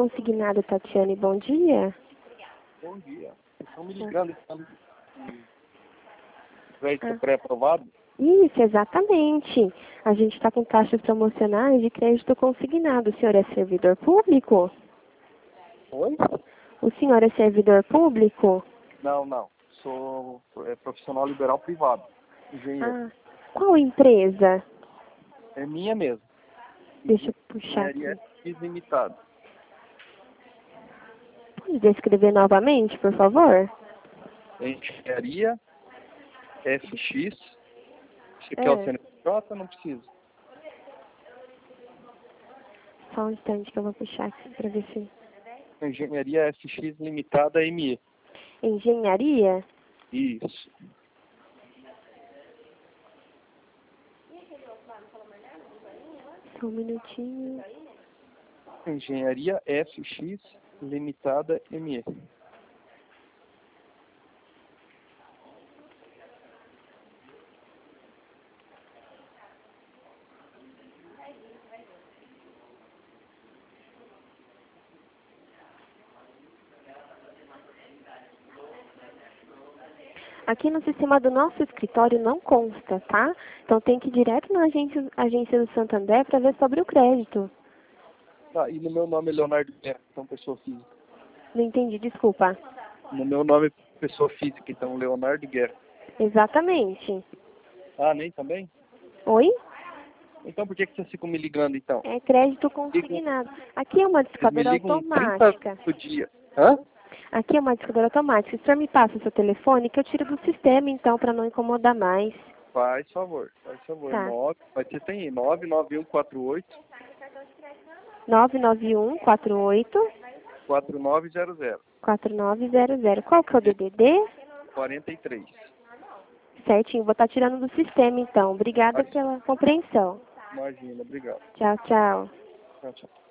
consignado, Tatiane, bom dia. Bom dia. Estão me ligando. Crédito pré-aprovado? Isso, exatamente. A gente está com taxas promocionais de crédito consignado. O senhor é servidor público? Oi? O senhor é servidor público? Não. Sou profissional liberal privado. Engenheiro. Qual empresa? É minha mesmo. Deixa eu puxar aqui. Engenharia FX Limitada. Pode descrever novamente, por favor? Engenharia FX. Você quer o CNPJ? Não precisa. Só um instante que eu vou puxar aqui para ver se... Engenharia FX Limitada ME. Engenharia? Isso. Só um minutinho. Engenharia FX Limitada ME. Aqui no sistema do nosso escritório não consta, tá? Então tem que ir direto na agência do Santander para ver sobre o crédito. Tá, e no meu nome é Leonardo Guerra, então pessoa física. Não entendi, desculpa. No meu nome é pessoa física, então Leonardo Guerra. Exatamente. Ah, nem também? Oi? Então por que você fica me ligando então? É crédito consignado. Aqui é uma Vocês me discadora ligam 30 automática. por dia. Hã? Aqui é uma discadora automática. O senhor me passa o seu telefone que eu tiro do sistema, então, para não incomodar mais. Faz favor. Tá. Mas você tem 99148 99148 4900 4900. Qual que é o DDD? 43. Certinho, vou estar tirando do sistema, então. Obrigada pela compreensão. Imagina, obrigado. Tchau, tchau. Tchau.